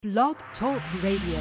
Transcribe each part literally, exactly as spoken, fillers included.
Blog Talk Radio.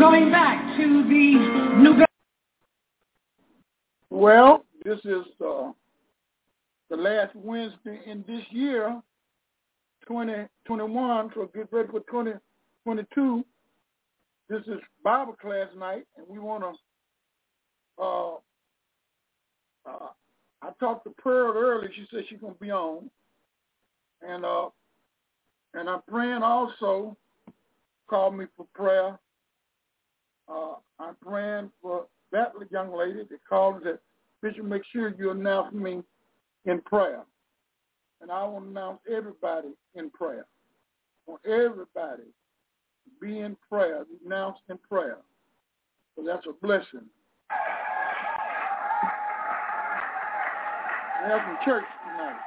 going back to the New. Well, this is uh, the last Wednesday in this year, twenty twenty-one, so get ready for twenty twenty-two. This is Bible class night, and we want to, uh, uh, I talked to Pearl earlier. She said she's going to be on. And uh, and I'm praying also, called me for prayer. Uh, I'm praying for that young lady that called that Bishop, make sure you announce me in prayer. And I want to announce everybody in prayer. I want everybody to be in prayer, announced in prayer. So that's a blessing. We have some church tonight.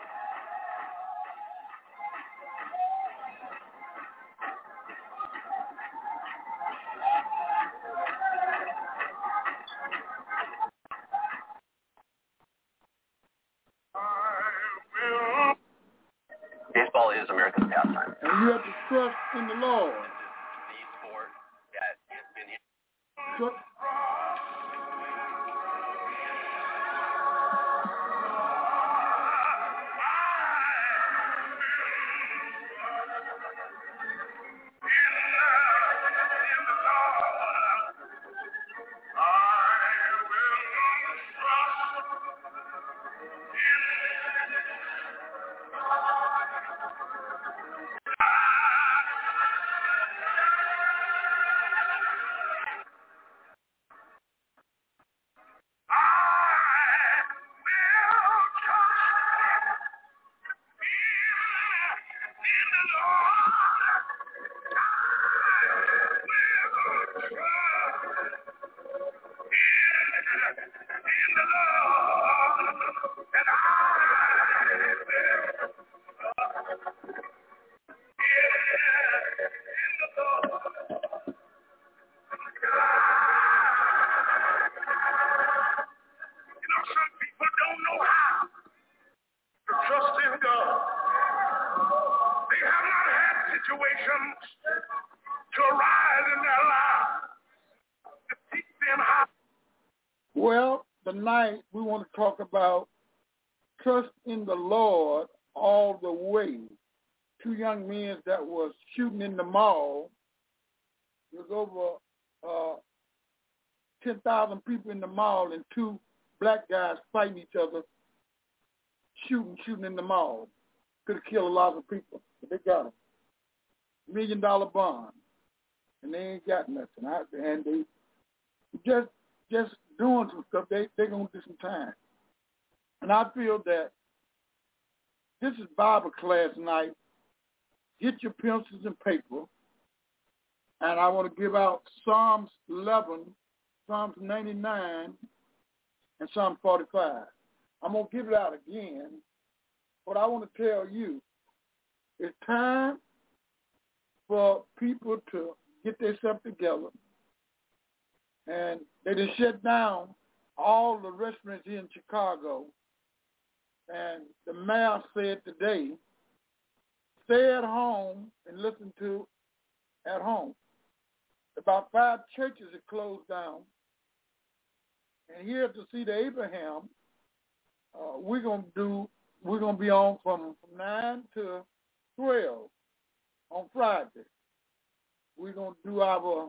Baseball is America's pastime. And you have to trust in the Lord. The sport that has been Trust. Well, tonight we want to talk about trust in the Lord all the way. Two young men that was shooting in the mall. There was over uh, ten thousand people in the mall and two black guys fighting each other, shooting, shooting in the mall. Could have killed a lot of people, but they got them. Million dollar bond. And they ain't got nothing. I, and they just just doing some stuff, they, they're going to do some time. And I feel that this is Bible class night. Get your pencils and paper. And I want to give out Psalms eleven, Psalms ninety-nine, and Psalm forty-five. I'm going to give it out again. What I want to tell you, it's time for people to get themselves together. And they just shut down all the restaurants here in Chicago. And the mayor said today, stay at home and listen to at home. About five churches have closed down. And here to see the Abraham, uh, we're gonna do. We're gonna be on from, from nine to twelve on Friday. We're gonna do our.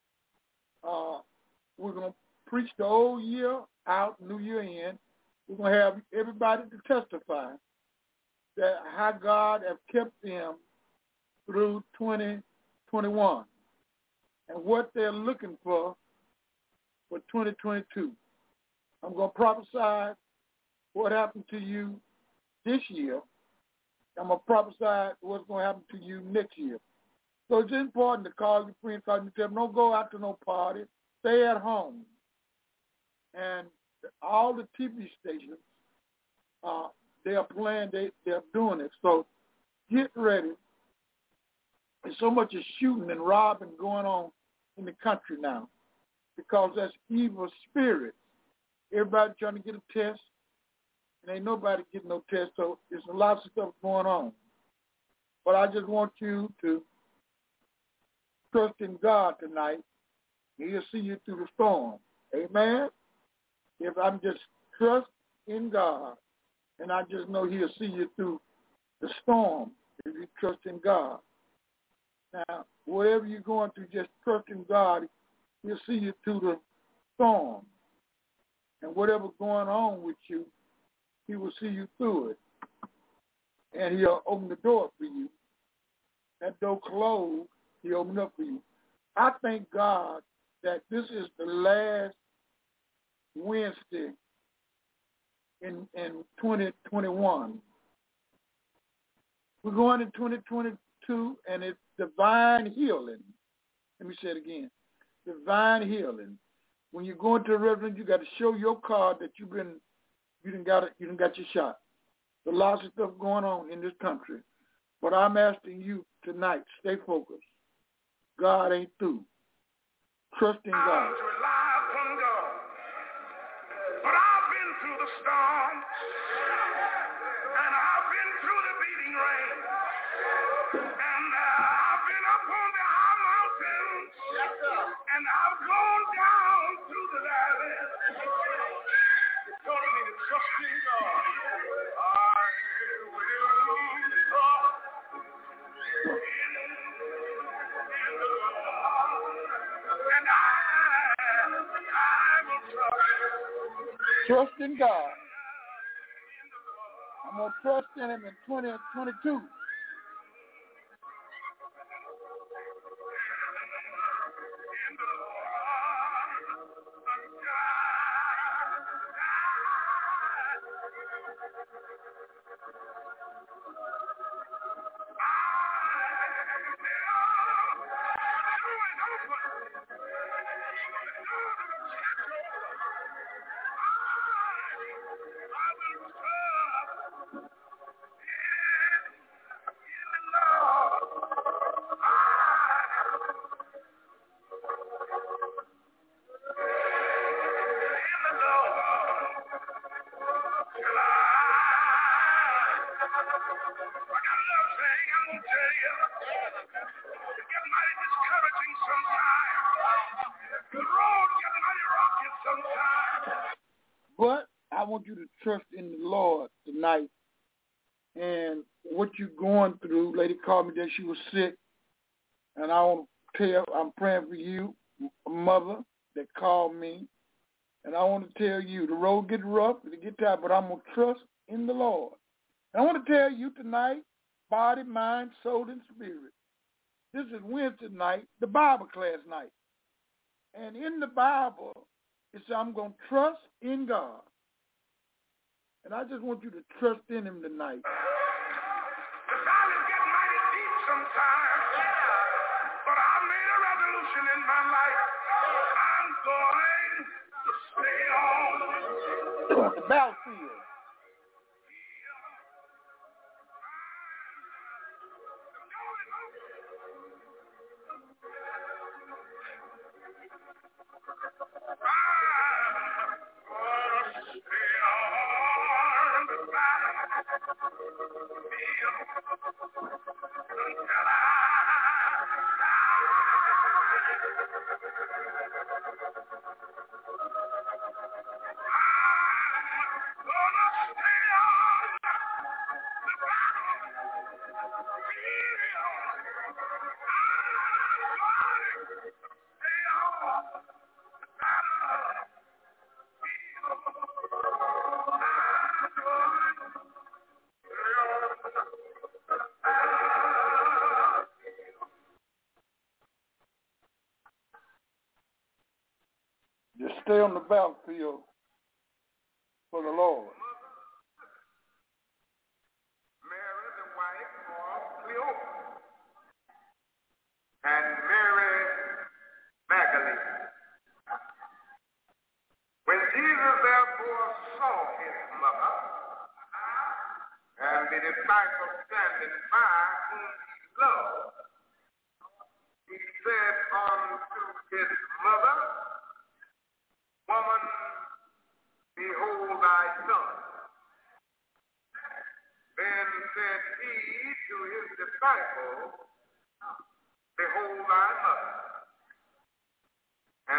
Uh, we're gonna preach the old year out, New Year in. We're gonna have everybody to testify that how God has kept them through twenty twenty-one and what they're looking for for twenty twenty-two. I'm going to prophesy what happened to you this year. I'm going to prophesy what's going to happen to you next year. So it's important to call your friends, call your family. Don't go out to no party. Stay at home. And all the T V stations, uh, they are playing, they, they're doing it. So get ready. There's so much of shooting and robbing going on in the country now because that's evil spirits. Everybody trying to get a test, and ain't nobody getting no test, so there's a lot of stuff going on. But I just want you to trust in God tonight He'll see you through the storm. Amen? If I'm just trust in God, and I just know he'll see you through the storm if you trust in God. Now, whatever you're going through, just trust in God. He'll see you through the storm. And whatever's going on with you, he will see you through it. And he'll open the door for you. That door closed, he'll open up for you. I thank God that this is the last Wednesday in, in twenty twenty-one. We're going in twenty twenty-two, and it's divine healing. Let me say it again. Divine healing. When you go into a restaurant, you got to show your card that you've been, you didn't got it, you didn't got your shot. There's lots of stuff going on in this country, but I'm asking you tonight, stay focused. God ain't through. Trust in God. I was relying upon God, but I've been through the storm, and I've been through the beating rain, and uh, I've been up on the high mountains, and I've gone down through the valley. It's telling me to trust in God. I will trust in, in the Lord, and I, I will trust. Trust in God. I'm going to trust in him in twenty twenty-two. But I want you to trust in the Lord tonight. And what you're going through, lady called me that she was sick. And I want to tell, I'm praying for you, a mother that called me. And I want to tell you, the road gets rough, it gets tight, but I'm going to trust in the Lord. And I want to tell you tonight, body, mind, soul, and spirit. This is Wednesday night, the Bible class night. And in the Bible, it says, I'm going to trust in God. And I just want you to trust in him tonight. The valley's getting mighty deep sometimes, but I made a resolution in my life. I'm going to stay on the battlefield. Just stay on the battlefield for the Lord. Mary, the wife of Cleopas, and Mary Magdalene. When Jesus therefore saw his mother and the disciples standing by whom he loved, he said unto his mother, Woman, behold thy son. Then said he to his disciples, Behold thy mother. And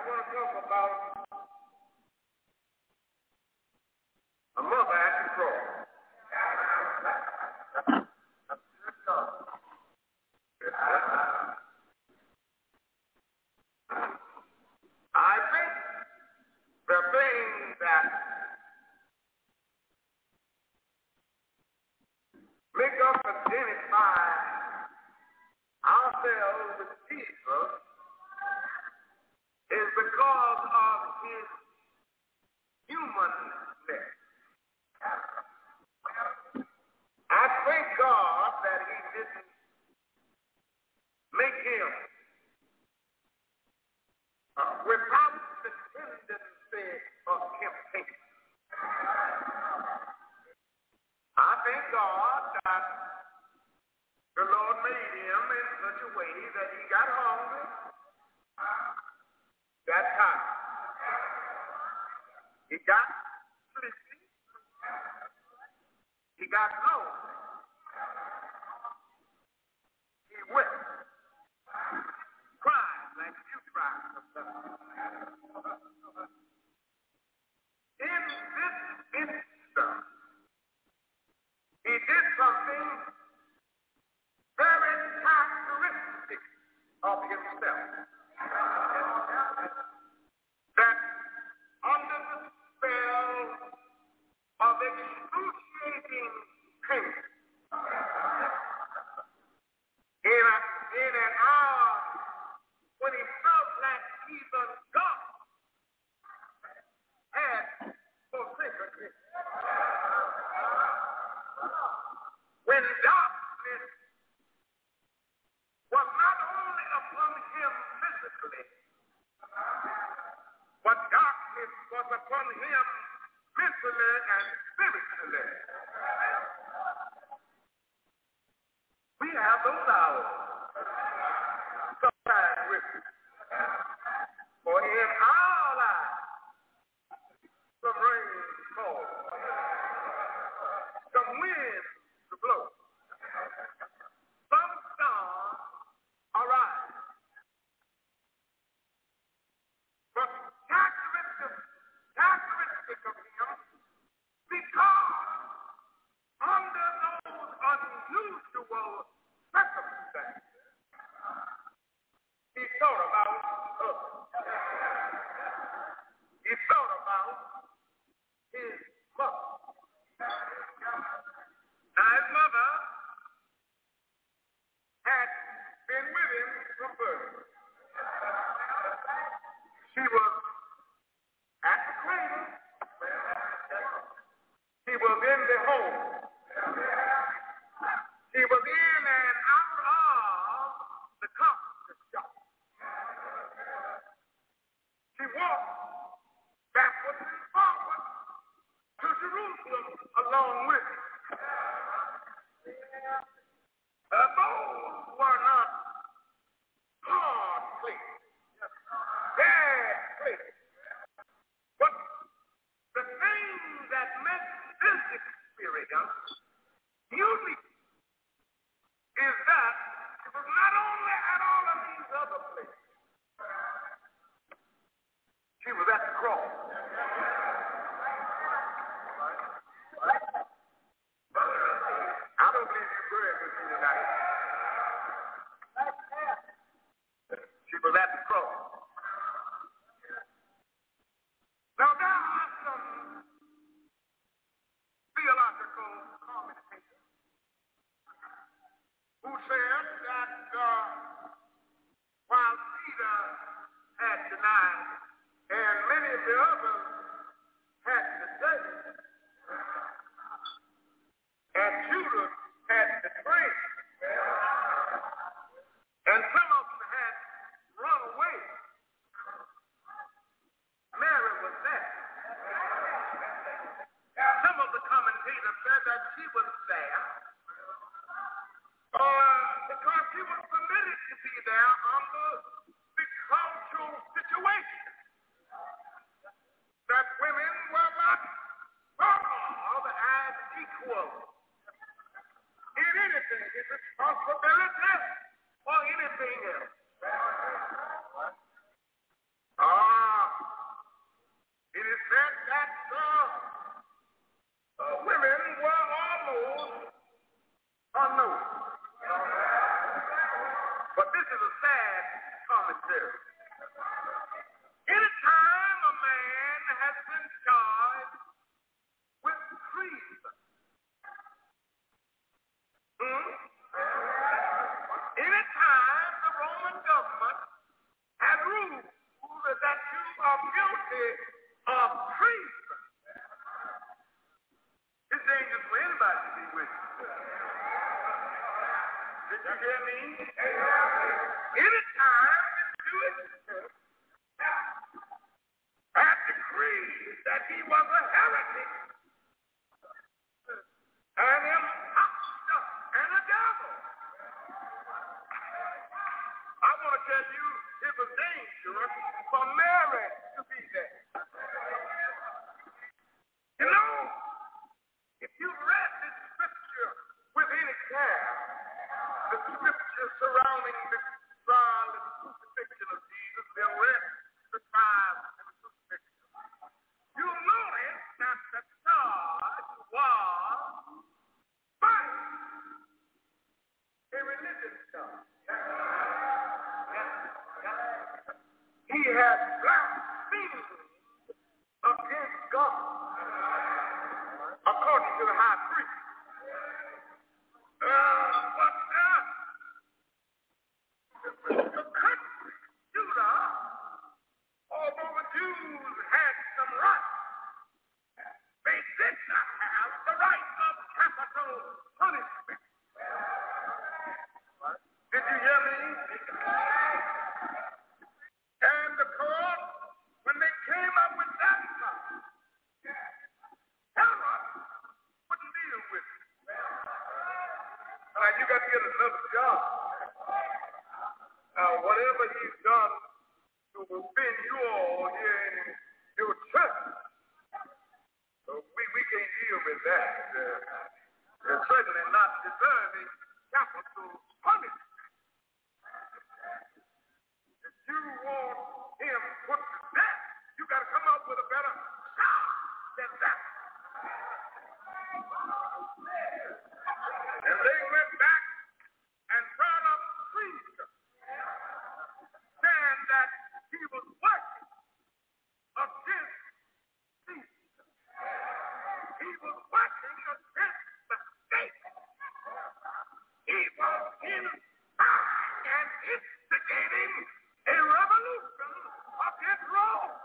want to talk about a mother at the cross. I think the thing that make us identify ourselves with Jesus is because of his humanness. I thank God that he didn't make him uh, without the tendency of temptation. I thank God that the Lord made him in such a way that he got hungry, got tired, he got sleepy, he got lonely, he wept, cried like you cried sometimes. In this instance, he did something very characteristic of himself. That under the spell of excruciating pain, in, a, in an hour when he felt like even God had forsaken him, when darkness was not only upon him physically, but darkness was upon him mentally and spiritually. We have those hours sometimes with us. For in our lives, some rain falls, some wind to blow, some storms arise. But characteristic, characteristic of him, because under those unusual circumstances, he thought about others. He thought about his mother. Now his mother had been with him from birth. She was at the cradle. She was in the home. She was in and out of the comfort shop. She walked backwards and forwards to Jerusalem along with him. Uh, those were not hard places, bad places. But the thing that makes this experience unique is that it was not only at all of these other places, she was at the cross. I don't believe you prayed with me tonight. She was at the cross. Now there are some theological commentators who said that uh, while Peter had denied and many of the others had betrayed, and Judas had betrayed, and some of them had run away, Mary was there. Some of the commentators said that she was there uh, because she was permitted to be there under the cultural situation that women were not thought of as equal in anything, in responsibility or anything else. Ah, guilty of treason. It's dangerous for anybody to be with you. Did you hear me? Anytime you do it, I decreed that he was a heretic, an impostor, and a devil. I want to tell you, it was dangerous for Mary to be there. You know, if you read this scripture with any care, the scripture surrounding the trial and crucifixion of Jesus, the arrest, the trial, and the crucifixion, you'll notice that the charge was first a religious charge. He had blasphemed against God, according to the high priest. Uh, but uh, the country, Judah, although the Jews had some rights, they did not have the right of capital punishment. Did you hear me? And the court, when they came up with that charge, Herod wouldn't deal with it. Now, you got to get another job. Now, whatever he's done to offend you all here in your church, so we, we can't deal with that. Uh, they're certainly not deserving capital punishment. If you want him put to death, you got to come up with a better charge than that. And they went back and brought up treason, saying that he was working against Caesar. He was working against the state. He was inspiring and instigating a revolution against Rome.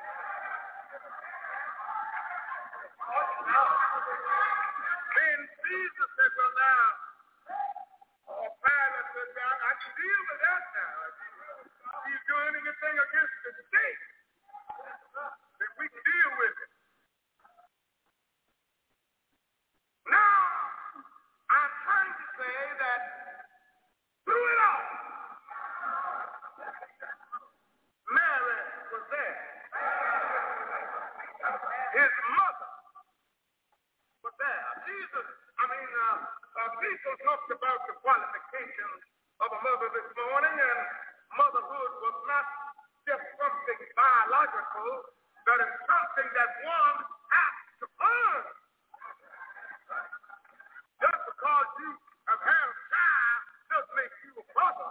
Then Jesus said, well, now, or Pilate said, now, I can deal with that now. If he's doing anything against the state, then we can deal with it. Now, I'm trying to say that through it all, Mary was there. His mother was there. Jesus, I mean, uh, uh, people talked about the qualifications of a mother this morning, and motherhood was not just something biological, but it's something that one has to earn. Just because you have had a child doesn't make you a mother.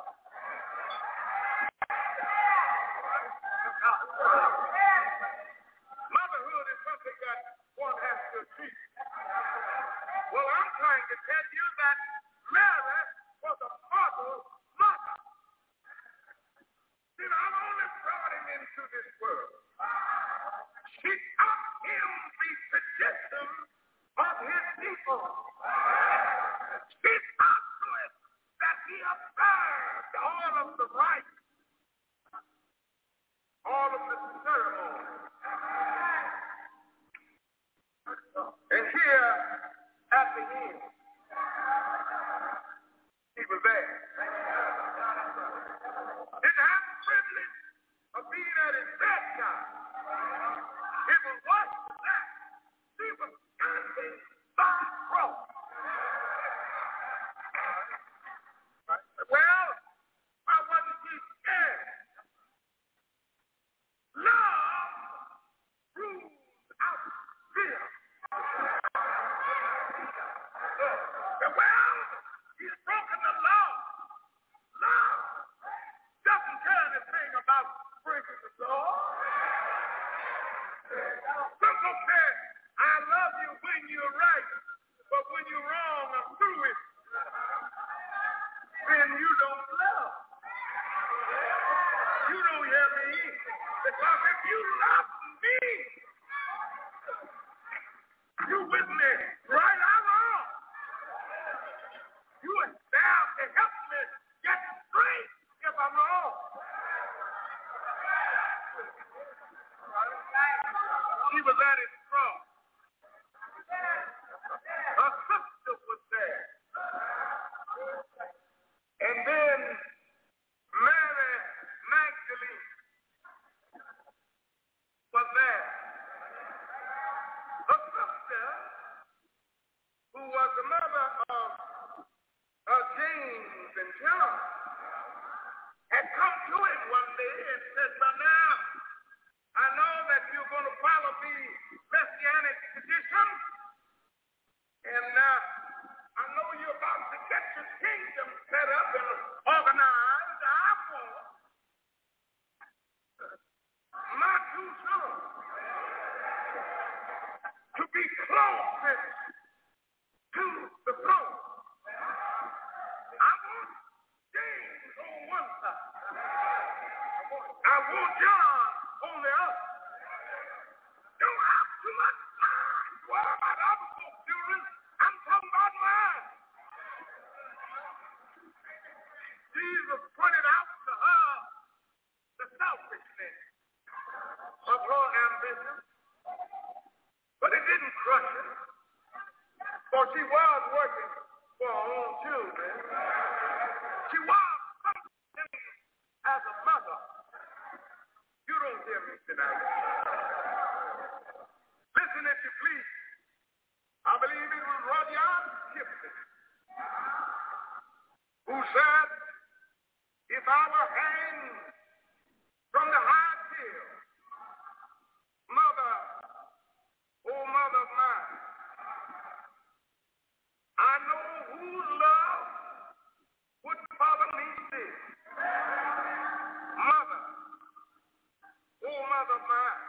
Motherhood is something that one has to achieve. Well, I'm trying to tell you that Mary was a mother's mother. She not only brought him into this world, she taught him the tradition of his people. She taught to him that he observed all of the rites, all of the ceremonies. And here, at the end, he was there. Didn't have the privilege of being at his bedside. It was what that he was standing by the cross. Well, why wasn't he scared? Love rules out fear. Well, he's broken the law. Love doesn't care anything about breaking the law. Because if you love me, you with me, right or wrong. You are there to help me get straight if I'm wrong. She was at his cross. Her sister was there. And then Mary Magdalene was there. Her sister, who was the mother of uh, James and John, had come to him one day and said, "But now, I know that you're going to follow the Messianic tradition, and uh, I know you're about to get your kingdom set up and organized. I want my two sons to be closest to the throne. I want James on one side. I want John on the other. Don't have too much time to worry about other folks' children. I'm talking about mine." Jesus pointed out to her the selfishness of her ambition, but it didn't crush her, for she was working for her own children. She was functioning as a mother. You don't hear me tonight. Listen, if you please. I believe it was Rudyard Kipling who said, "If I were hanged from the high hill, mother, oh mother of mine, I know whose love would follow me still. Mother, oh mother of mine,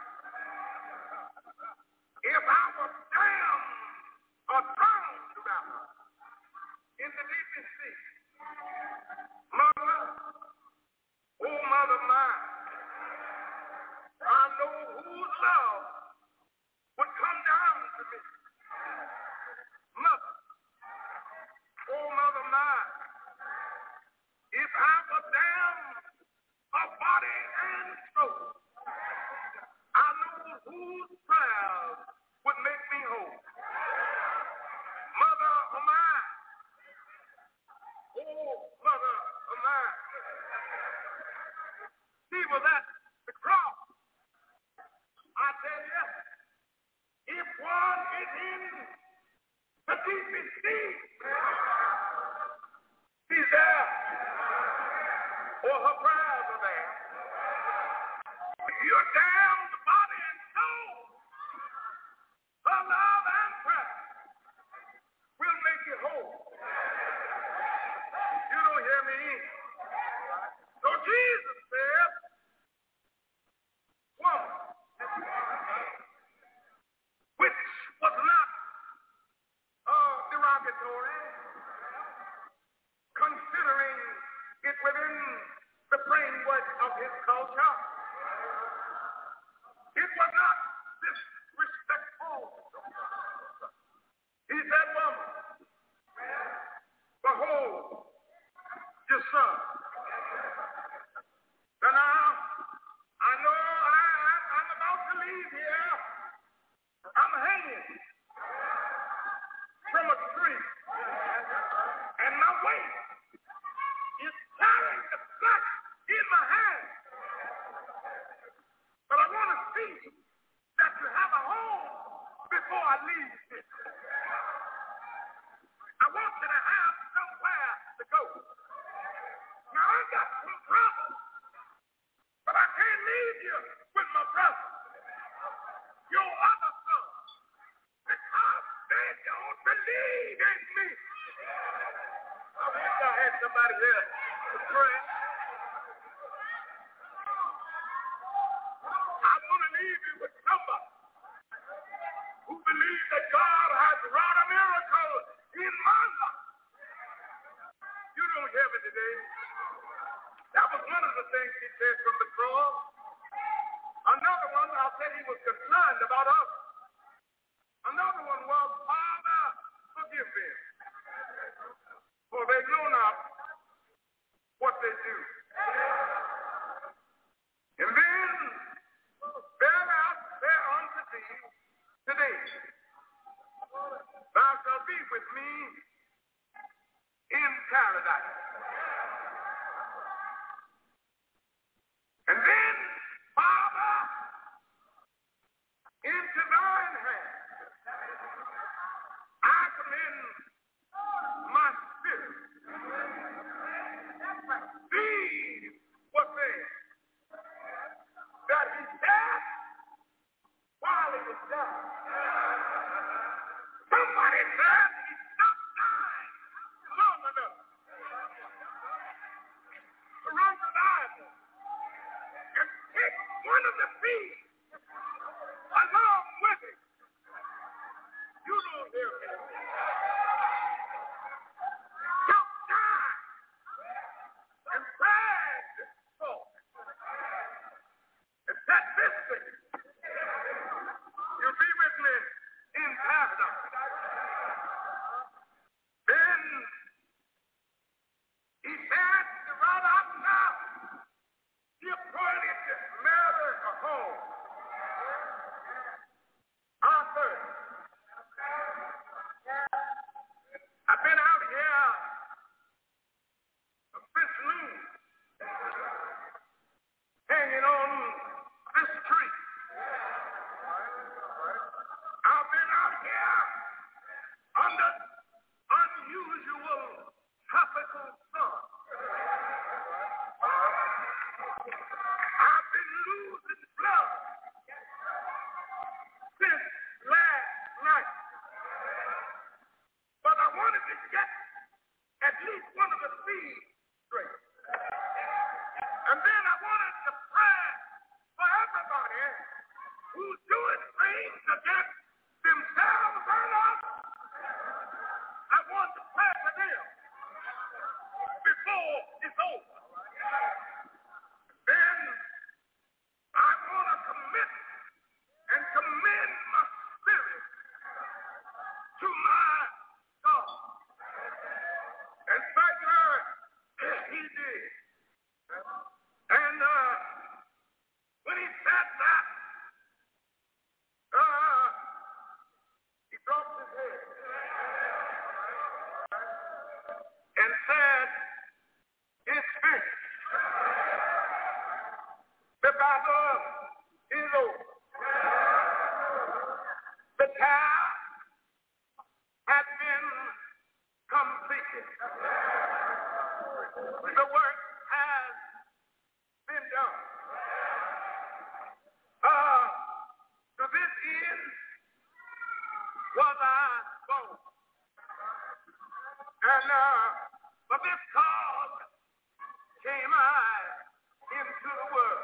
if I was damned or drowned rather in the deepest sea, mother, oh mother mine, I know whose love would come down to me. Mother, oh mother mine, if I was damned of body and soul, I know whose prayers would make me whole. Mother of mine, oh mother of mine." He was at the cross. I tell you, if one is in the deepest sea, he's there, or her prayers are there. If you're damned body and soul, her love and prayer will make you whole. You don't hear me? So Jesus said, "Woman," which was not uh, derogatory, considering it within the framework of his culture. It was not disrespectful. He said, "Woman, behold your son." And now, I know I, I, I'm about to leave here. I'm hanging from a tree, and my weight is carrying the flesh in my hand. But I want to see that you have a home before I leave this. I want you to have somewhere to go. Now, I got some trouble, but I can't leave you with my brother, your other son, because they don't believe in me. I wish I had somebody here to pray. I want to leave you with somebody who believes that God has wrought a miracle in my life. You don't hear me today. That was one of the things he said from the cross. Somebody said he stopped dying long enough to run the Bible and take one of the thieves along with him. You don't hear me. Stop dying and bragged folk and said, listen, you'll be with me in paradise. Then he said to right out now, he appointed Mary a home. Arthur, I've been out here since noon, hanging on this tree. I've been out here under unusual tropical sun. I've been losing blood since last night. But I wanted to get at least one of the seeds straight. And then I wanted to pray for everybody who's doing things against themselves and us. I want to pray for them before it's over. Then I want to commit and commend my spirit to my God. And certainly he did. And uh, when he said that, uh, he dropped his head and said, it's finished. The battle is over. The task has been completed. The work has been done. Uh, to this end was I born. And uh, for this cause came I into the world.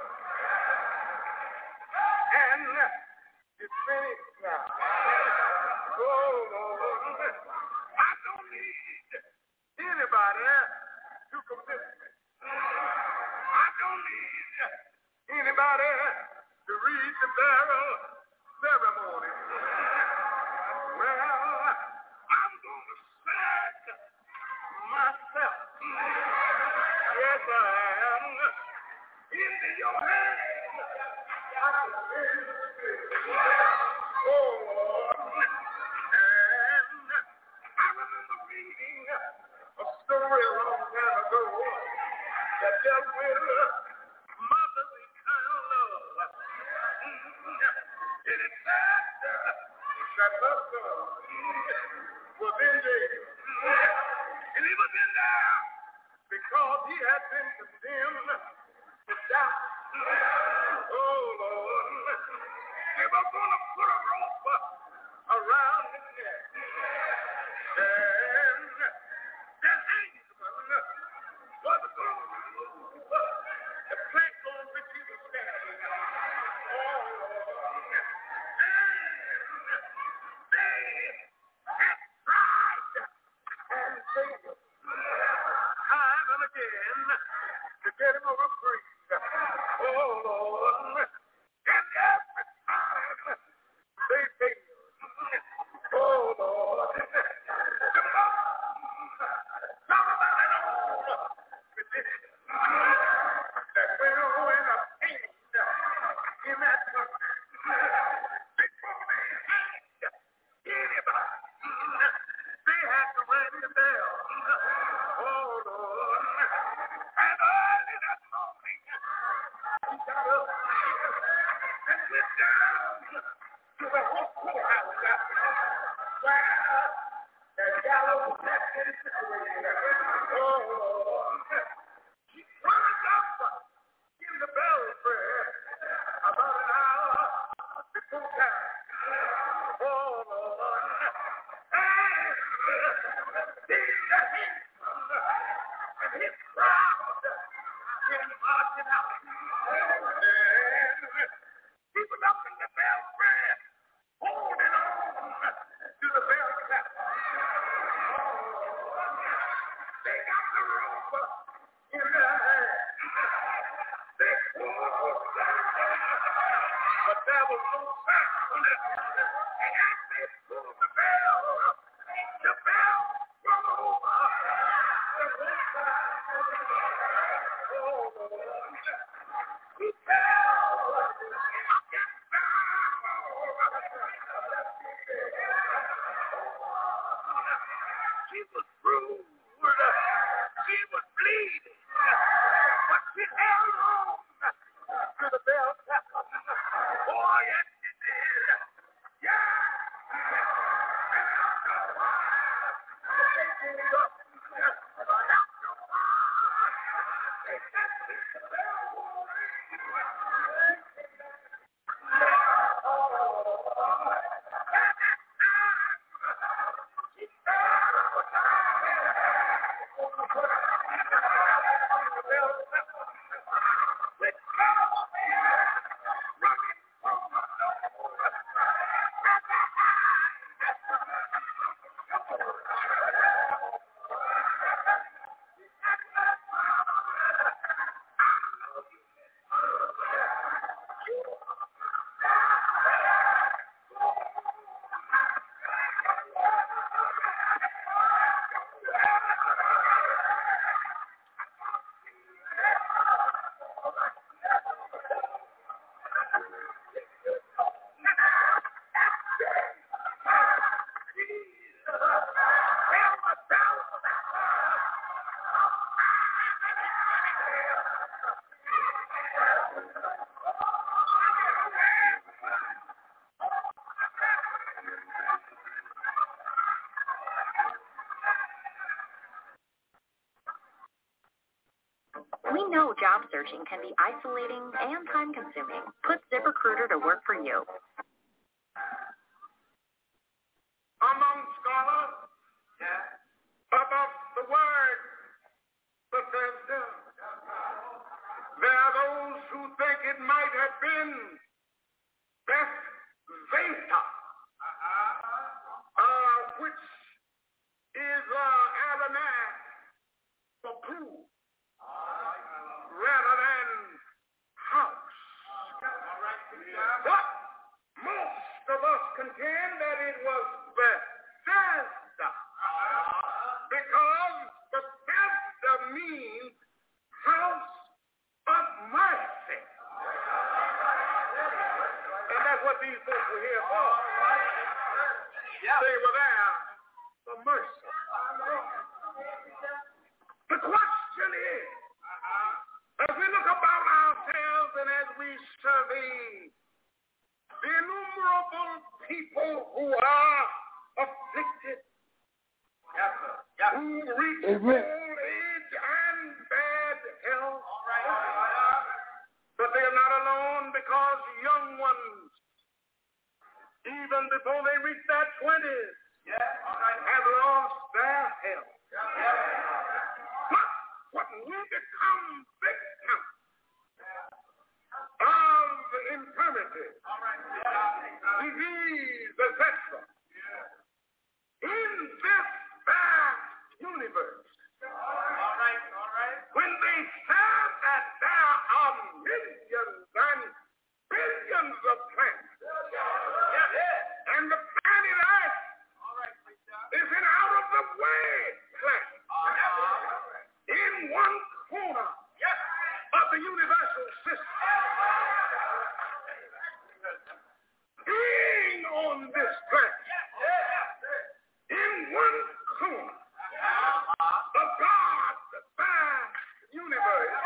And it's finished now. Oh, Lord. I don't need anybody to convince me. I don't need anybody to read the burial ceremony. Well, I'm going to set myself. Yes, I am. Into your hands. Oh, Lord. And I remember reading a story a long time ago that dealt with motherly kind of love. And it said that her son was in jail. And he was in there because he had been condemned to die. Oh, Lord. They were going to put a rope around his neck. And that hangman was going to remove the plank on which he was standing. Oh, Lord. And they had tried and failed time and again to get him over free. Oh, Lord. And every time they failed. Oh, Lord. The mom, somebody knows the decision that will end up pain in that country. Before they hanged anybody, they had to ring the bell. Oh, Lord. And early that morning, he got up and went down to the whole courthouse where the gallows had been situated. Oh, Lord. He climbed up in the belfry about an hour before time. But there was no sound. And as they pulled the bell, the bell swung over. The whole time. Oh, the bell is down. She was bruised. She was bleeding. But she held on to the bell. Oh, yes, she did. Yeah. We know job searching can be isolating and time-consuming. Put ZipRecruiter to work for you. Among scholars, yeah, about the word Bethesda, there are those who think it might have been Bethesda, uh, which is uh, Aramaic for pool, rather than house. But most of us contend that it was Bethesda, because Bethesda means house of mercy. And that's what these folks were here for. They were there for mercy. The question is, as we look about ourselves and as we survey the innumerable people who are afflicted, yes, sir. Yes. Who reach Amen. old age and bad health, all right. All right. But they are not alone, because young ones, even before they reach their twenties, yes, all right, have lost their health. Yes. But when we become victims of infirmity, all right, disease, et cetera, in this vast universe, all right, all right, when they said that there are millions and billions of planets, and the planet Earth is an out-of-the-way planet, in one corner of the universal system, being on this planet, in one corner of God's vast universe,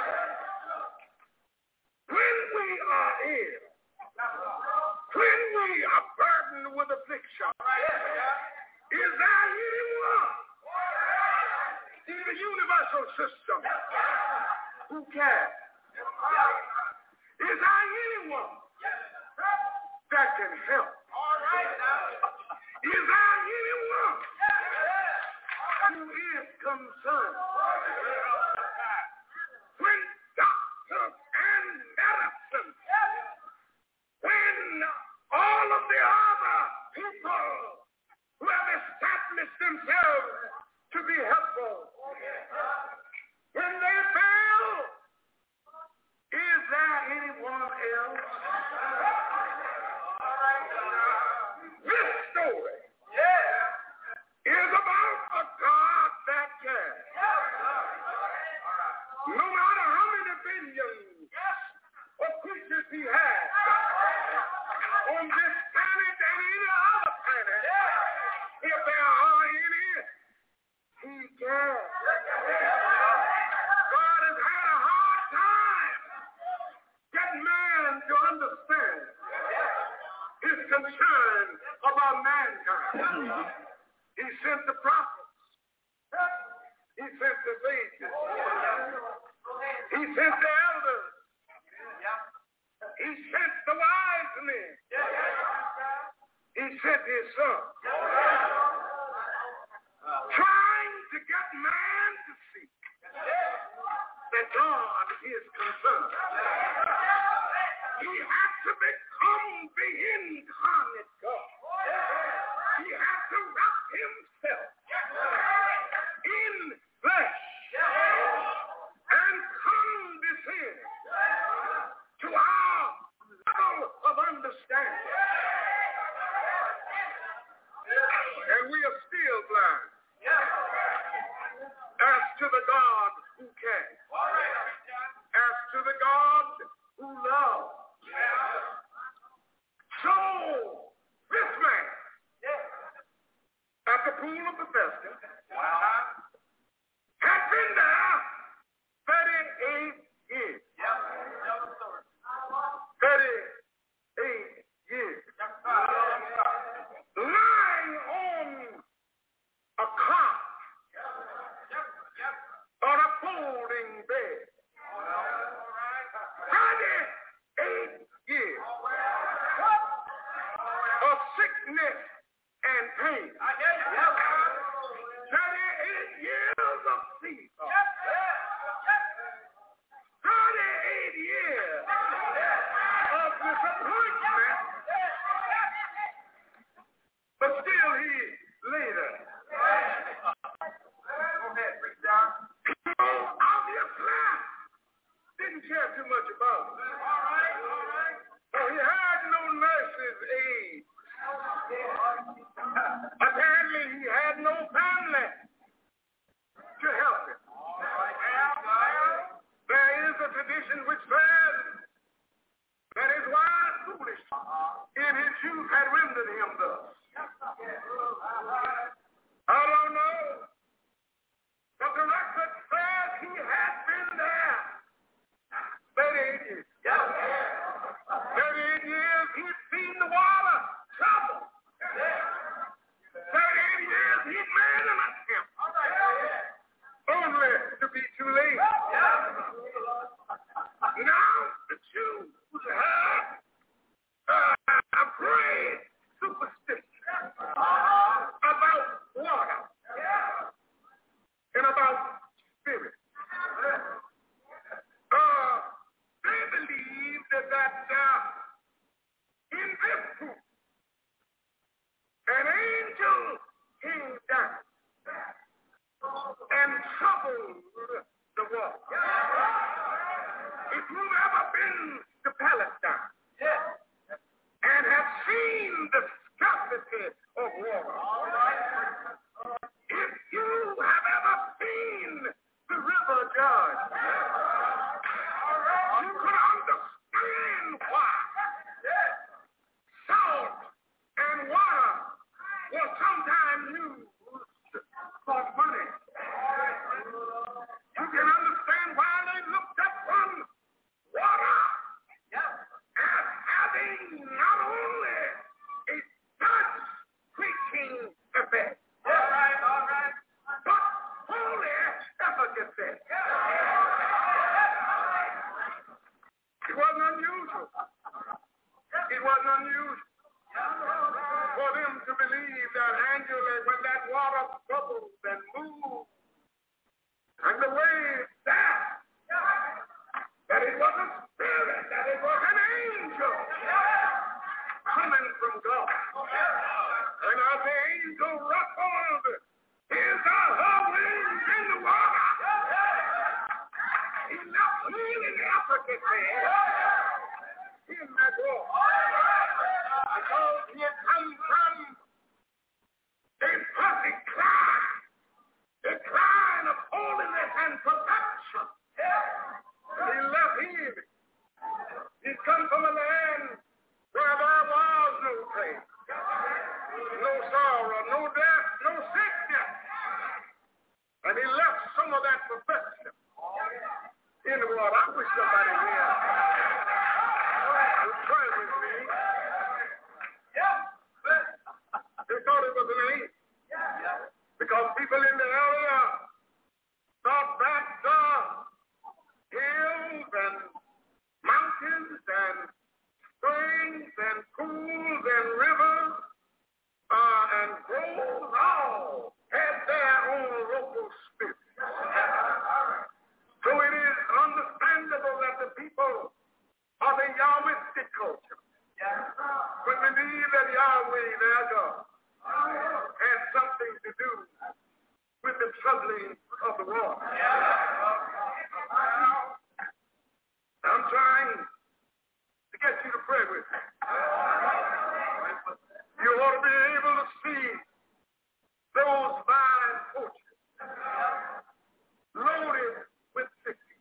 when we are ill, when we are burdened with affliction, is there anyone in the universal system who cares? Is there anyone that can help? Is there anyone who is concerned? When doctors and medicine, when all of the other people who have established themselves to be helpful, when they fail, is there anyone else concern about mankind. He sent the prophets. He sent the sages. He sent the elders. He sent the wise men. He sent his son. Trying to get man to see that God is concerned. He had to become the incarnate God. He had to wrap himself in flesh and condescend to our level of understanding. And we are still blind as to the God who can, as to the God who loves. So, this man, at the pool of Bethesda, had been there thirty-eight years. thirty-eight years. Lying on a cot, on a folding bed. thirty-eight years of sickness and pain. thirty-eight years of fever. thirty-eight years of disappointment. But still he later. Obviously didn't care too much about it. So he had no nurse's aid. Apparently he had no family to help him. There is a tradition which says that his wife foolish in his youth had rendered him thus. I don't know. But the record says he had been there thirty-eight years. thirty-eight years he'd seen the water trouble. thirty-eight years he'd made an attempt. Only to be too late. Now the Jews have uh, a great superstition about water and about spirit. Uh, they believed that, that uh, in this pool, an angel came down and troubled the water. If you've ever been to Palestine and have seen the scarcity of water, if you have ever seen the river Jordan, you could understand why salt and water were sometimes used for money. You can understand why they looked upon water as having not only a thirst-quenching effect, but holy efficacy. It wasn't unusual. It wasn't unusual for them to believe that annually when that water bubbles and moves and the waves that, that it was a spirit, that it was an angel coming from God. And as the angel ruffled his or her wings in the water, he left healing efficacy in that water. Because he had come from a perfect cry, a cry of holiness and perfection. He left him. He'd come from a land where there was no pain, no sorrow, no death, no sickness. And he left some of that perfection in the world. I wish somebody here wicked culture. When we believe that Yahweh, their God, had something to do with the troubling of the world. I'm trying to get you to pray with me. You ought to be able to see those fine porches loaded with sickness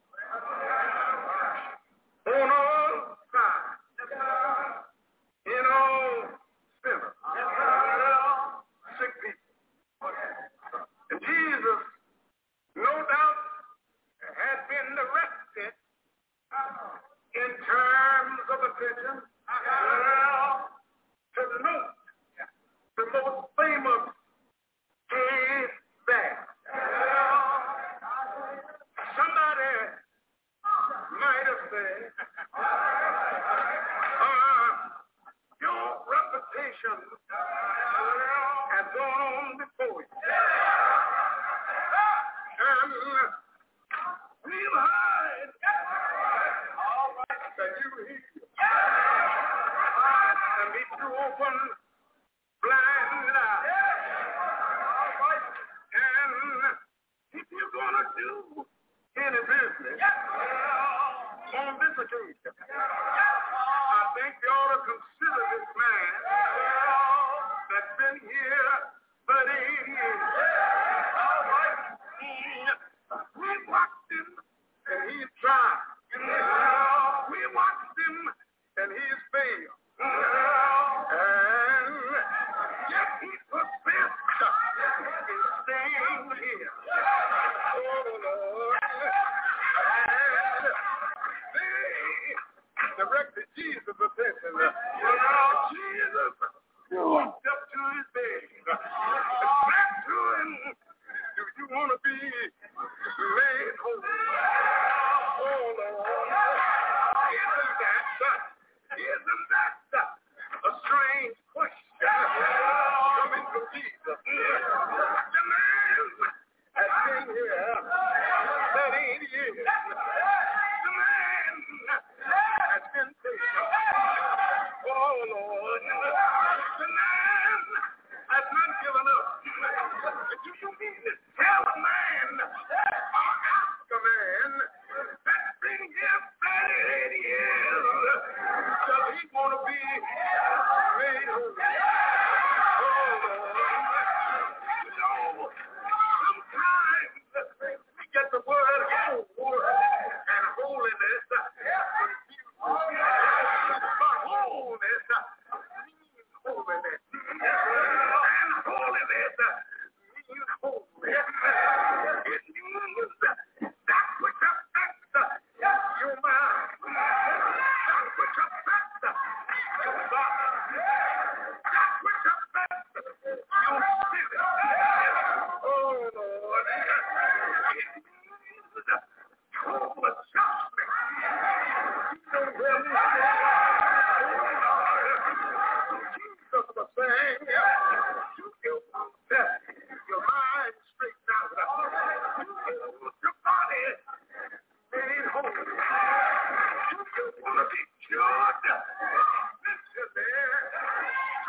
on all sides, in all sinners, sick people. And Jesus, no doubt, had been arrested in terms of attention to note the most famous case there. Somebody might have said, uh, your reputation has gone on before you. And we've heard that you heal. And we threw open blind eyes. And if you're going to do any business on this occasion, I think you ought to consider this man that's been here thirty-eight years. We watched him and he's tried. We watched him and he's failed. And yet he persists in staying here. Oh, Lord. And they directed Jesus' attention. Jesus walked up to his bed, said to him, do you want to be made whole? Oh, Lord. Isn't that, isn't that a strange question coming from Jesus? The man has been here thirty-eight years. The man has been patient. Oh, Lord. The man has not given up. Do you mean to tell a man or ask a man that's been here thirty-eight years that he want to be made whole? Oh, Lord. You know, sometimes we get the word whole and holiness confused. But wholeness means holiness. And holiness means holiness. It means that which affects your mind, that which affects your body, that which affects your spirit. Oh, Lord. It means total adjustment. You know where we are. Jesus was saying, you want your mind straightened out. You want your body made whole. You want to be cured. Listen there.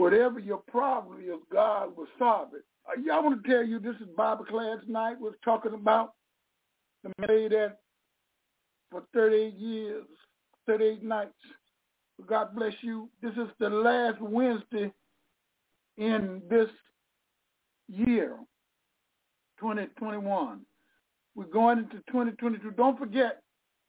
whatever your problem is, God will solve it. Uh, y'all want to tell you this is Bible class night. We're talking about the maid that for thirty-eight years, thirty-eight nights. God bless you. This is the last Wednesday in this year, twenty twenty-one. We're going into twenty twenty-two. Don't forget,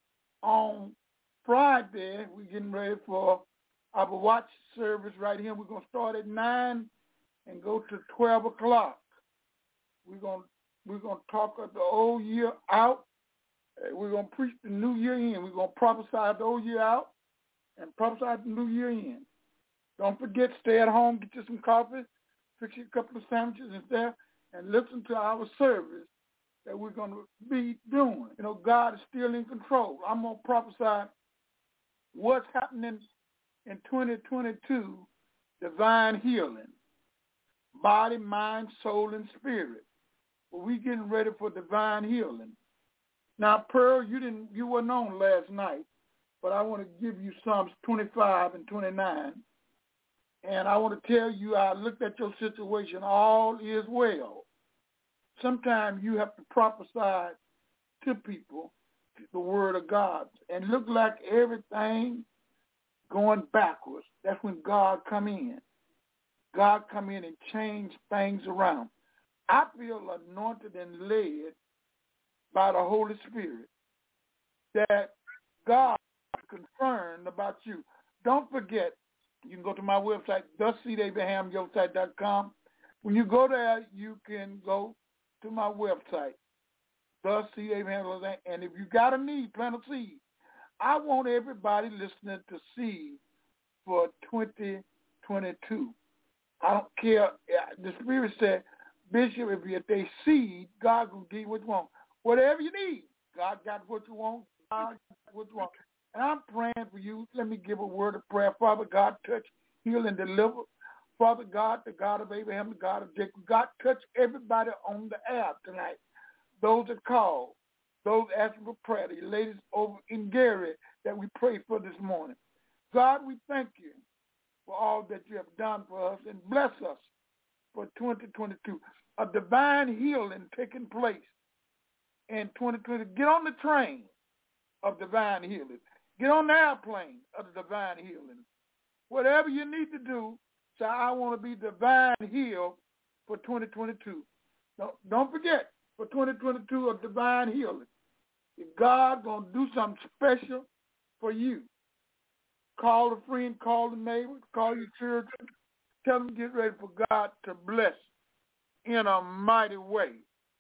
on Friday, we're getting ready for our watch service right here. We're going to start at nine and go to twelve o'clock. We're going to, we're going to talk the old year out. We're going to preach the new year in. We're going to prophesy the old year out and prophesy the new year in. Don't forget, stay at home, get you some coffee, fix you a couple of sandwiches and there, and listen to our service that we're going to be doing. You know, God is still in control. I'm going to prophesy what's happening in twenty twenty-two, divine healing, body, mind, soul, and spirit. Well, we getting ready for divine healing. Now, Pearl, you didn't, you weren't on last night, but I want to give you Psalms twenty-five and twenty-nine. And I want to tell you, I looked at your situation, all is well. Sometimes you have to prophesy to people the word of God. And look like everything going backwards. That's when God come in. God come in and change things around. I feel anointed and led by the Holy Spirit that God is concerned about you. Don't forget, you can go to my website, the seed abraham yosite dot com. When you go there, you can go to my website, the seed abraham yosite dot com. And if you got a need, plant a seed. I want everybody listening to seed for twenty twenty-two. I don't care. The Spirit said, Bishop, if, if they seed, God will give you what you want. Whatever you need, God got what you want. God got what you want. And I'm praying for you. Let me give a word of prayer. Father God, touch, heal, and deliver. Father God, the God of Abraham, the God of Jacob. God, touch everybody on the app tonight. Those that call, those asking for prayer, the ladies over in Gary that we prayed for this morning. God, we thank you for all that you have done for us and bless us for twenty twenty-two. A divine healing taking place in twenty twenty. Get on the train of divine healing. Get on the airplane of the divine healing. Whatever you need to do, say, I want to be divine healed for twenty twenty-two. Don't, don't forget, for twenty twenty-two, a divine healing. If God going to do something special for you, call a friend, call a neighbor, call your children. Tell them to get ready for God to bless in a mighty way.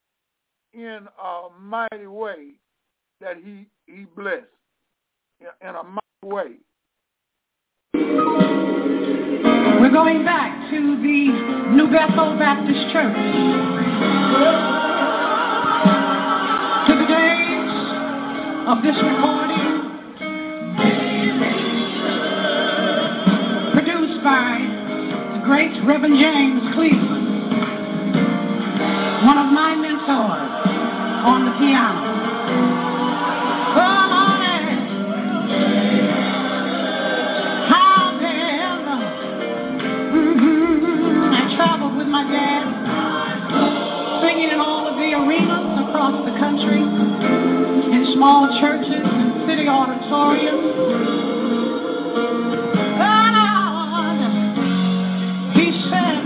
In a mighty way that he, he blessed. In a mighty way. We're going back to the New Bethel Baptist Church. To the days of this recording. Produced by the great Reverend James Cleveland. One of my mentors on the piano. Oh, with my dad, singing in all of the arenas across the country, in small churches and city auditoriums. God, he said,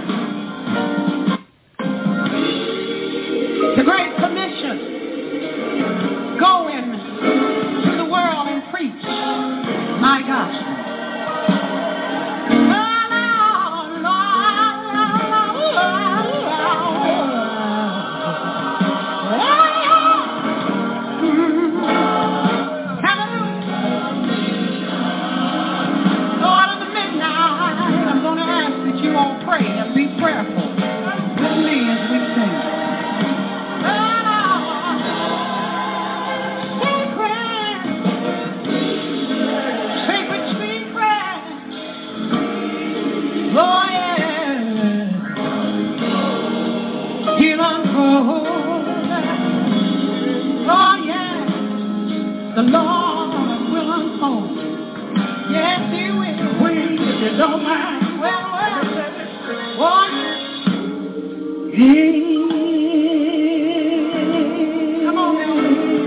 the Great Commission, go into the world and preach my gospel. Pray and be prayerful with me as we sing. Secret, sacred secret. Oh yeah, he'll unfold. Oh yeah, the Lord will unfold. Yes, he will. When you don't mind. Well, well. Come on now.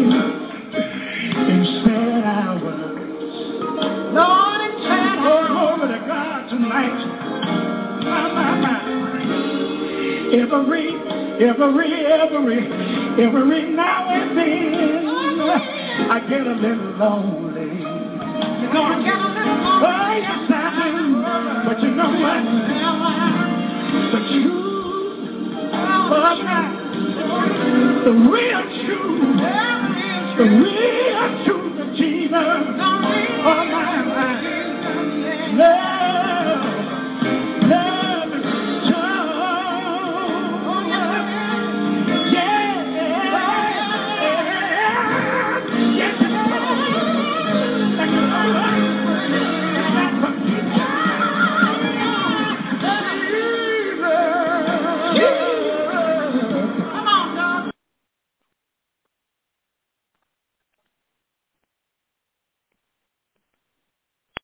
In sad hours. Lord, in sad hours. Glory to God tonight. My, my, my. Every, every, every, every now and then, I get a little lonely. You're gonna get a little lonely. Oh, yes, I do. But you know what? The truth of life, the real truth, the real truth of Jesus. Oh, my, my. Love.